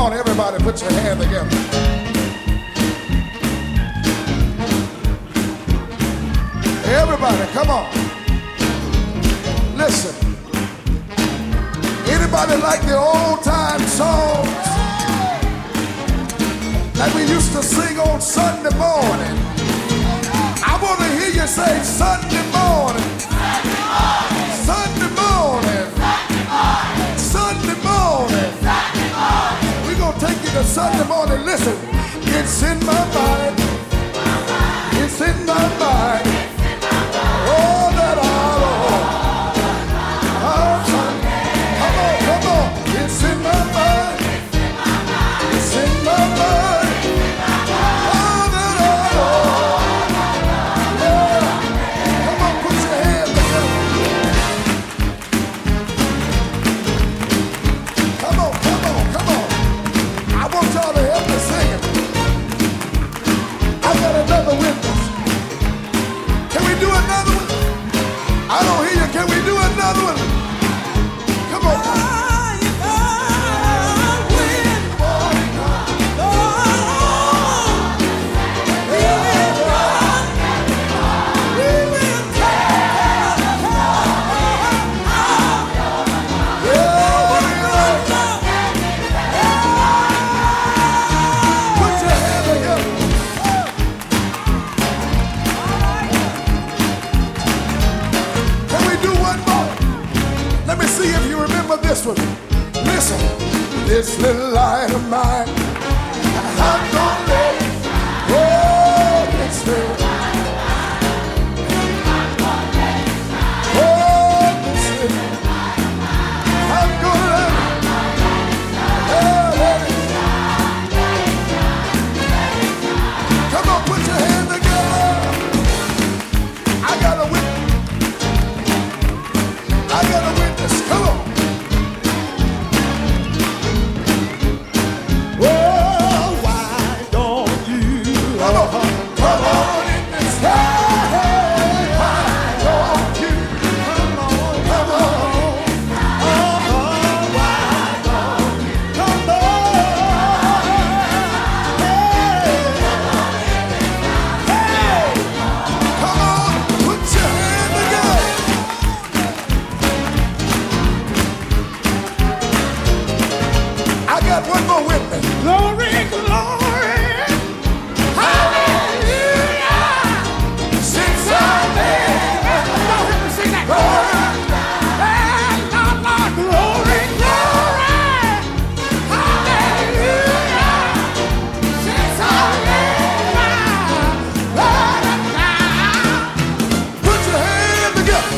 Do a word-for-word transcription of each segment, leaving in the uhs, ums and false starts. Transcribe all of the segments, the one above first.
on, everybody, put your hand together. Everybody, come on. Listen. Anybody like the old time songs that we used to sing on Sunday morning? I want to hear you say Sunday morning. Sunday morning. Sunday morning. We're going to take you to Sunday morning. Listen, it's in my mind. It's in my mind. Oh, that I love. Come on, come on. It's in my mind. It's in my mind. Oh, that I love. Yeah. Come on, put your hands together. Come on, come on, come on. I want y'all to help me sing it. I got another witness. Can we do another one? I don't hear you. Can we do another one? Come on. Let me see if you remember this one. Listen, this little light of mine, I'm gonna let it shine. Oh, this little light of mine, I'm gonna let it shine. Oh, this little light of mine, I'm gonna let it shine. Oh, let it shine, let it shine, let it shine. Come on, put your hands together. I got a witness. I got a witness. Come on. Oh, why don't you come on, come on in this hey, why don't you come on, come on? Oh, why don't you come on? Hey, hey, come on, put your hand together. I got one more witness. Glory, glory, hallelujah. Since I met, y'all hear me sing that. Glory, Lord, Lord, glory, glory, hallelujah. Since I met, put your hand together.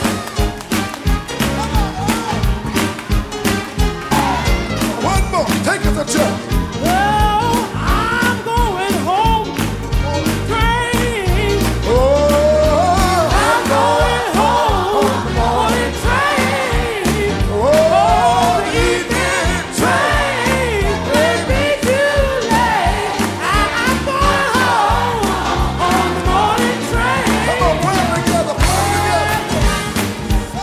One more. Take it to church. Well, I'm going home on the train. Oh, I'm going home on the train. oh, The evening train may be too late. I'm going home on the morning train. come on, put them together, put them together.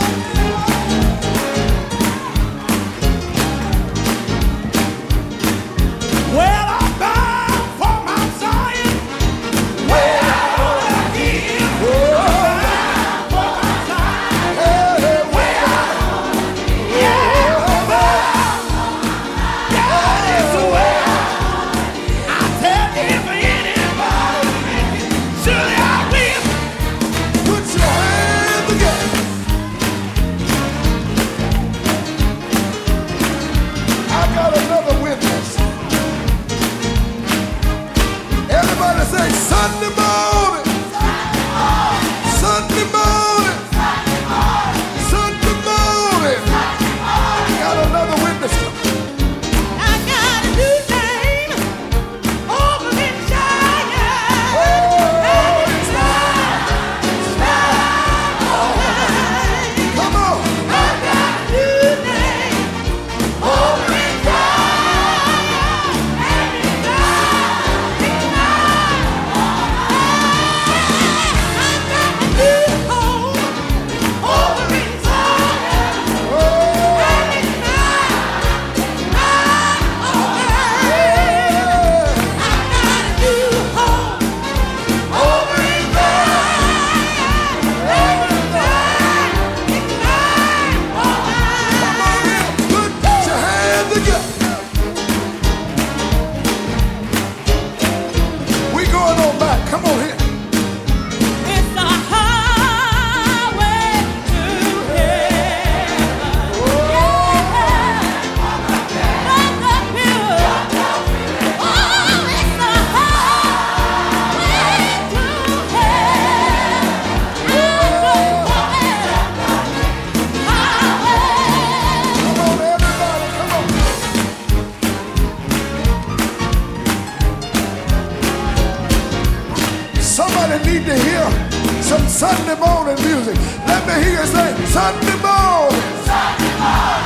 Sunday morning music. Let me hear you say, Sunday morning. Sunday morning.